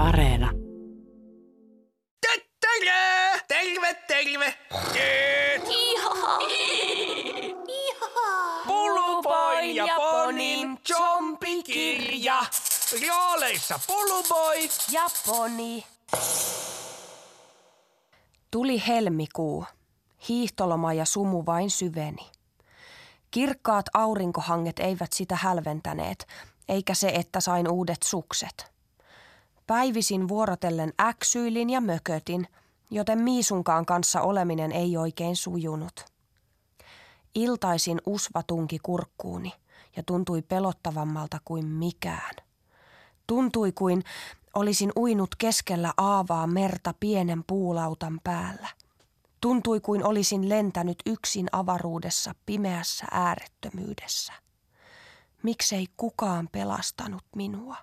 Areena. Terve! Terve! Ihaha! Puluboin ja Ponin zombikirja. Rooleissa Puluboy ja Poni. Tuli helmikuu. Hiihtoloma ja sumu vain syveni. Kirkkaat aurinkohanget eivät sitä hälventäneet, eikä se, että sain uudet sukset. Päivisin vuorotellen äksyilin ja mökötin, joten Miisunkaan kanssa oleminen ei oikein sujunut. Iltaisin usva tunki kurkkuuni ja tuntui pelottavammalta kuin mikään. Tuntui kuin olisin uinut keskellä aavaa merta pienen puulautan päällä. Tuntui kuin olisin lentänyt yksin avaruudessa pimeässä äärettömyydessä. Miksei kukaan pelastanut minua?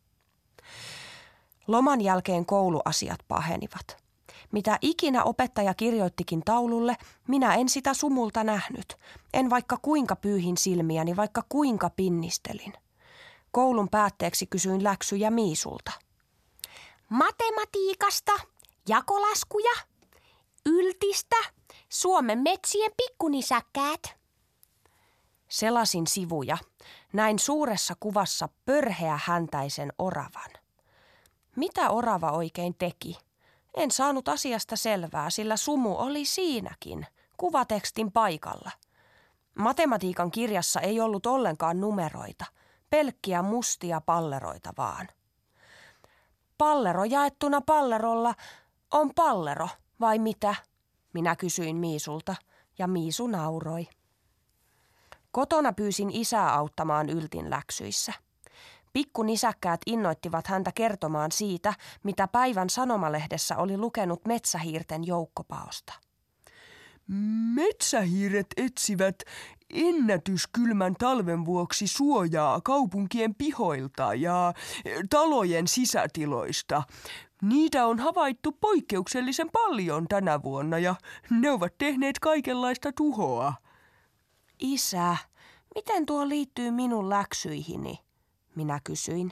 Loman jälkeen kouluasiat pahenivat. Mitä ikinä opettaja kirjoittikin taululle, minä en sitä sumulta nähnyt. En vaikka kuinka pyyhin silmiäni, vaikka kuinka pinnistelin. Koulun päätteeksi kysyin läksyjä Miisulta. Matematiikasta, jakolaskuja, yltistä, Suomen metsien pikkunisäkkäät. Selasin sivuja. Näin suuressa kuvassa pörheähäntäisen oravan. Mitä orava oikein teki? En saanut asiasta selvää, sillä sumu oli siinäkin, kuvatekstin paikalla. Matematiikan kirjassa ei ollut ollenkaan numeroita, pelkkiä mustia palleroita vaan. Pallero jaettuna pallerolla on pallero, vai mitä? Minä kysyin Miisulta, ja Miisu nauroi. Kotona pyysin isää auttamaan yltin läksyissä. Pikkunisäkkäät innoittivat häntä kertomaan siitä, mitä päivän sanomalehdessä oli lukenut metsähiirten joukkopaosta. Metsähiiret etsivät ennätyskylmän talven vuoksi suojaa kaupunkien pihoilta ja talojen sisätiloista. Niitä on havaittu poikkeuksellisen paljon tänä vuonna ja ne ovat tehneet kaikenlaista tuhoa. Isä, miten tuo liittyy minun läksyihini? Minä kysyin.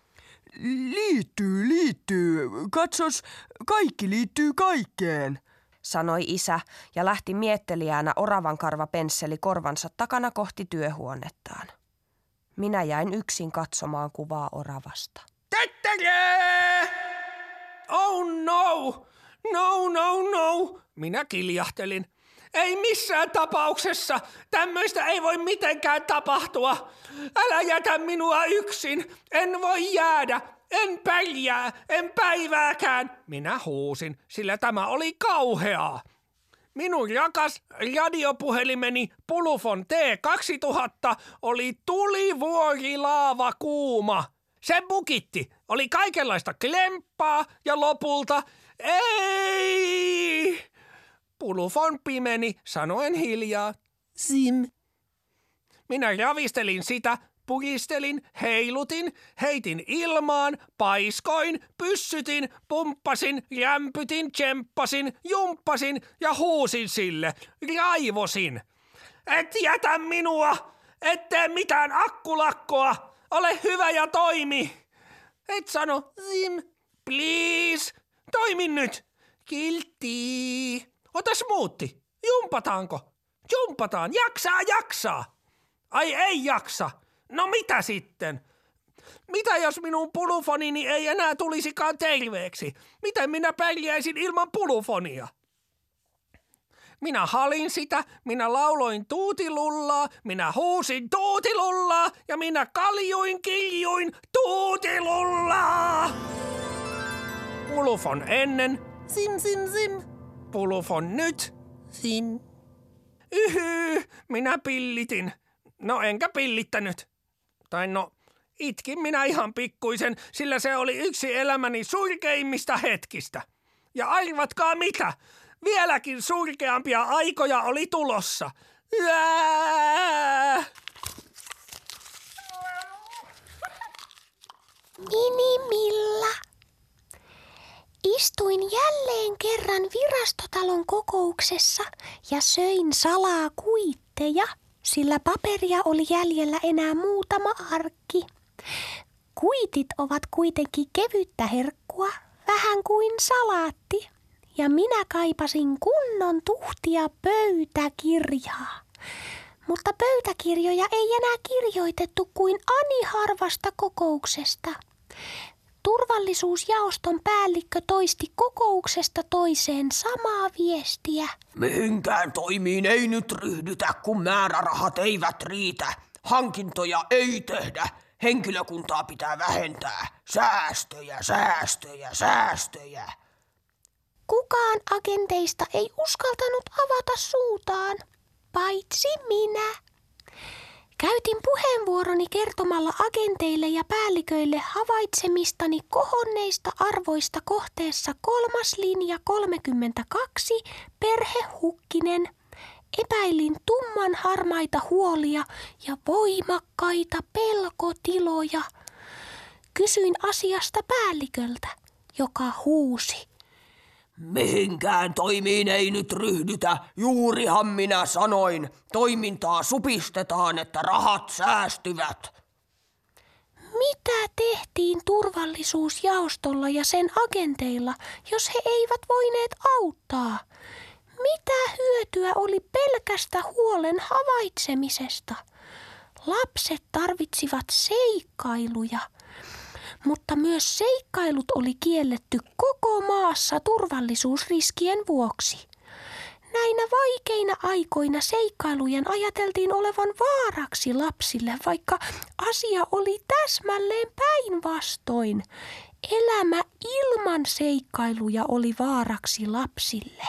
Liittyy. Katsos, kaikki liittyy kaikkeen, sanoi isä ja lähti mietteliäänä oravankarvapensseli korvansa takana kohti työhuonettaan. Minä jäin yksin katsomaan kuvaa oravasta. Tettere! Oh no! No! Minä kiljahtelin. Ei missään tapauksessa. Tämmöistä ei voi mitenkään tapahtua. Älä jätä minua yksin. En voi jäädä. En pärjää. En päivääkään. Minä huusin, sillä tämä oli kauheaa. Minun rakas radiopuhelimeni Pulufon T2000 oli tulivuorilaava kuuma. Se bukitti. Oli kaikenlaista klemppaa ja lopulta ei... Pulufon pimeni, sanoen hiljaa. Sim. Minä ravistelin sitä, puristelin, heilutin, heitin ilmaan, paiskoin, pyssytin, pumppasin, rämpytin, tsemppasin, jumppasin ja huusin sille. Raivosin. Et jätä minua! Et tee mitään akkulakkoa! Ole hyvä ja toimi! Et sano, Sim, please, toimi nyt! Kiltti! Ota smoothie. Jumpataanko? Jumpataan. Jaksaa. Ai ei jaksa. No mitä sitten? Mitä jos minun pulufonini ei enää tulisikaan terveeksi? Miten minä pärjäisin ilman pulufonia? Minä halin sitä, minä lauloin tuutilullaa, minä huusin tuutilullaa ja minä kiljuin tuutilullaa. Pulufon ennen. Sim. Pulufon nyt. Sim. Minä pillitin. No enkä pillittänyt. Tai no, itkin minä ihan pikkuisen, sillä se oli yksi elämäni surkeimmista hetkistä. Ja arvatkaa mitä? Vieläkin surkeampia aikoja oli tulossa. Minimilla. Istuin jälleen kerran virastotalon kokouksessa ja söin salaa kuitteja, sillä paperia oli jäljellä enää muutama arkki. Kuitit ovat kuitenkin kevyttä herkkua, vähän kuin salaatti. Ja minä kaipasin kunnon tuhtia pöytäkirjaa. Mutta pöytäkirjoja ei enää kirjoitettu kuin ani harvasta kokouksesta. Turvallisuusjaoston päällikkö toisti kokouksesta toiseen samaa viestiä. Mihinkään toimiin ei nyt ryhdytä, kun määrärahat eivät riitä. Hankintoja ei tehdä. Henkilökuntaa pitää vähentää. Säästöjä, säästöjä, säästöjä. Kukaan agenteista ei uskaltanut avata suutaan, paitsi minä. Käytin puheenvuoroni kertomalla agenteille ja päälliköille havaitsemistani kohonneista arvoista kohteessa 3. linja 32, perhe Hukkinen. Epäilin tumman harmaita huolia ja voimakkaita pelkotiloja. Kysyin asiasta päälliköltä, joka huusi. Mihinkään toimiin ei nyt ryhdytä. Juurihan minä sanoin. Toimintaa supistetaan, että rahat säästyvät. Mitä tehtiin turvallisuusjaostolla ja sen agenteilla, jos he eivät voineet auttaa? Mitä hyötyä oli pelkästä huolen havaitsemisesta? Lapset tarvitsivat seikkailuja. Mutta myös seikkailut oli kielletty koko maassa turvallisuusriskien vuoksi. Näinä vaikeina aikoina seikkailujen ajateltiin olevan vaaraksi lapsille, vaikka asia oli täsmälleen päinvastoin. Elämä ilman seikkailuja oli vaaraksi lapsille.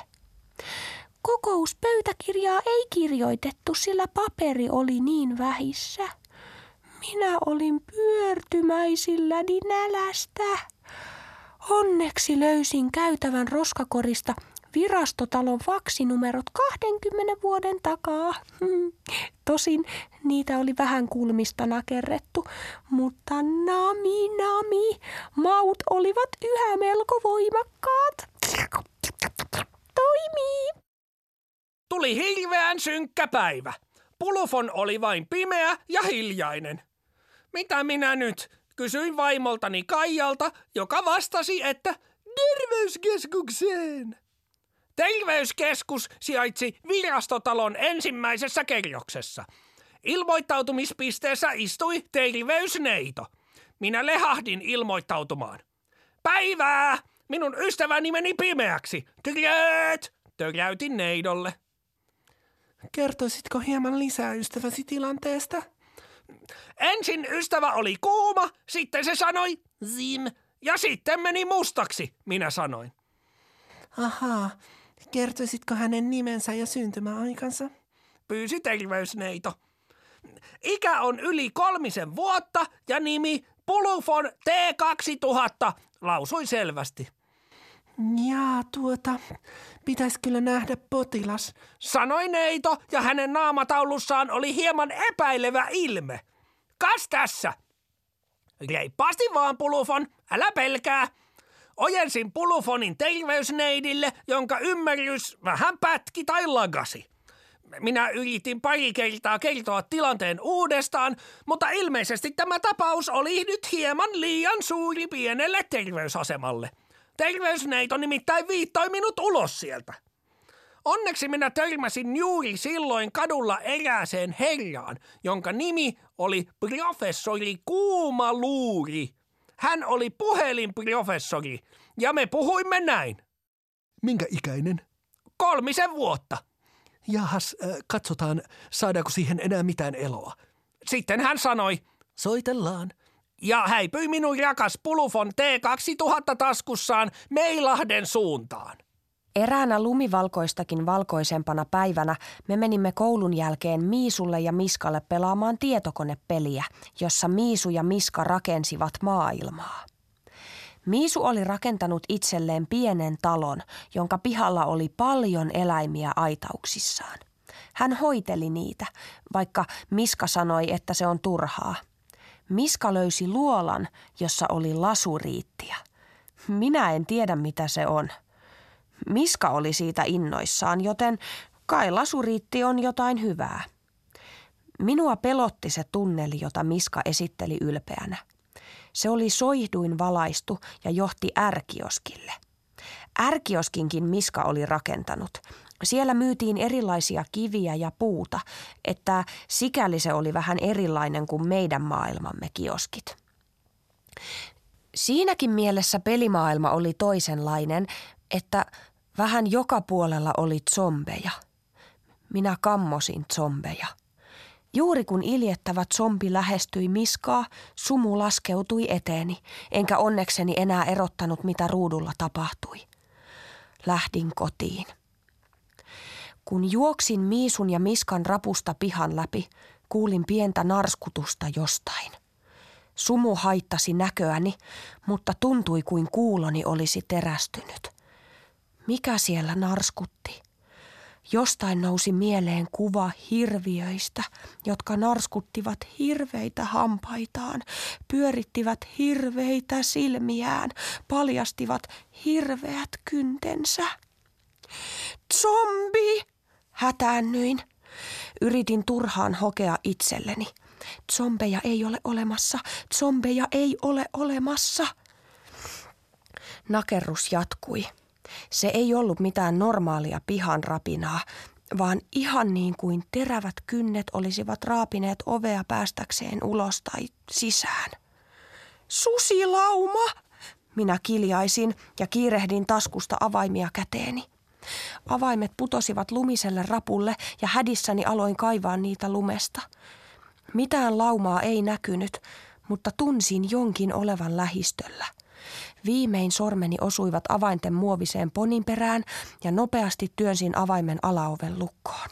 Kokouspöytäkirjaa ei kirjoitettu, sillä paperi oli niin vähissä. Minä olin pyörtymäisilläni nälästä. Onneksi löysin käytävän roskakorista virastotalon faksinumerot 20 vuoden takaa. Tosin niitä oli vähän kulmista nakerrettu, mutta nami, maut olivat yhä melko voimakkaat. Toimii! Tuli hirveän synkkä päivä. Pulufon oli vain pimeä ja hiljainen. Mitä minä nyt? Kysyin vaimoltani Kaijalta, joka vastasi, että terveyskeskukseen. Terveyskeskus sijaitsi virastotalon ensimmäisessä kerroksessa. Ilmoittautumispisteessä istui terveysneito. Minä lehahdin ilmoittautumaan. Päivää! Minun ystäväni meni pimeäksi. Työt! Töräytin neidolle. Kertoisitko hieman lisää ystäväsi tilanteesta? Ensin ystävä oli kuuma, sitten se sanoi zim ja sitten meni mustaksi, minä sanoin. Ahaa, kertoisitko hänen nimensä ja syntymäaikansa? Pyysi terveysneito. Ikä on yli 3 vuotta ja nimi Pulufon T2000, lausui selvästi. Jaa, pitäisi kyllä nähdä potilas, sanoi neito ja hänen naamataulussaan oli hieman epäilevä ilme. Kas tässä? Reippaasti vaan, Pulufon, älä pelkää. Ojensin Pulufonin terveysneidille, jonka ymmärrys vähän pätki tai lagasi. Minä yritin pari kertaa kertoa tilanteen uudestaan, mutta ilmeisesti tämä tapaus oli nyt hieman liian suuri pienelle terveysasemalle. Terveysneito nimittäin viittoi minut ulos sieltä. Onneksi minä törmäsin juuri silloin kadulla erääseen herraan, jonka nimi oli professori Kuumaluuri. Hän oli puhelinprofessori ja me puhuimme näin. Minkä ikäinen? 3 vuotta. Jahas, katsotaan, saadaanko siihen enää mitään eloa. Sitten hän sanoi, Soitellaan. ja häipyi minun rakas Pulufon T2000 taskussaan Meilahden suuntaan. Eräänä lumivalkoistakin valkoisempana päivänä me menimme koulun jälkeen Miisulle ja Miskalle pelaamaan tietokonepeliä, jossa Miisu ja Miska rakensivat maailmaa. Miisu oli rakentanut itselleen pienen talon, jonka pihalla oli paljon eläimiä aitauksissaan. Hän hoiteli niitä, vaikka Miska sanoi, että se on turhaa. Miska löysi luolan, jossa oli lasuriittiä. Minä en tiedä, mitä se on. Miska oli siitä innoissaan, joten kai lasuriitti on jotain hyvää. Minua pelotti se tunneli, jota Miska esitteli ylpeänä. Se oli soihduin valaistu ja johti R-kioskille. R-kioskinkin Miska oli rakentanut. Siellä myytiin erilaisia kiviä ja puuta, että sikäli se oli vähän erilainen kuin meidän maailmamme kioskit. Siinäkin mielessä pelimaailma oli toisenlainen, että vähän joka puolella oli zombeja. Minä kammosin zombeja. Juuri kun iljettävä zombi lähestyi Miskaa, Sumu laskeutui eteeni, enkä onnekseni enää erottanut, mitä ruudulla tapahtui. Lähdin kotiin. Kun juoksin Miisun ja Miskan rapusta pihan läpi, kuulin pientä narskutusta jostain. Sumu haittasi näköäni, mutta tuntui kuin kuuloni olisi terästynyt. Mikä siellä narskutti? Jostain nousi mieleen kuva hirviöistä, jotka narskuttivat hirveitä hampaitaan, pyörittivät hirveitä silmiään, paljastivat hirveät kyntensä. Zombi! Hätäännyin. Yritin turhaan hokea itselleni. Zombeja ei ole olemassa, zombeja ei ole olemassa. Nakerrus jatkui. Se ei ollut mitään normaalia pihan rapinaa, vaan ihan niin kuin terävät kynnet olisivat raapineet ovea päästäkseen ulos tai sisään. Susilauma! Minä kiljaisin ja kiirehdin taskusta avaimia käteeni. Avaimet putosivat lumiselle rapulle ja hädissäni aloin kaivaa niitä lumesta. Mitään laumaa ei näkynyt, mutta tunsin jonkin olevan lähistöllä. Viimein sormeni osuivat avainten muoviseen poninperään ja nopeasti työnsin avaimen alaoven lukkoon.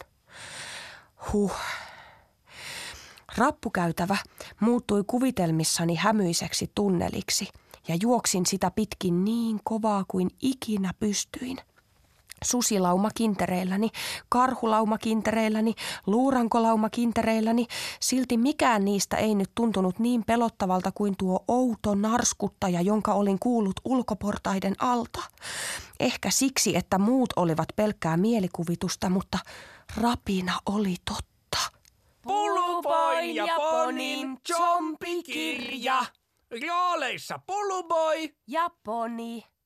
Rappukäytävä muuttui kuvitelmissani hämyiseksi tunneliksi ja juoksin sitä pitkin niin kovaa kuin ikinä pystyin. Susilaumakintereilläni, karhulaumakintereilläni, luurankolaumakintereilläni, silti mikään niistä ei nyt tuntunut niin pelottavalta kuin tuo outo narskuttaja, jonka olin kuullut ulkoportaiden alta. Ehkä siksi, että muut olivat pelkkää mielikuvitusta, mutta rapina oli totta. Puluboin ja Ponin zombikirja. Rooleissa Puluboy ja Poni.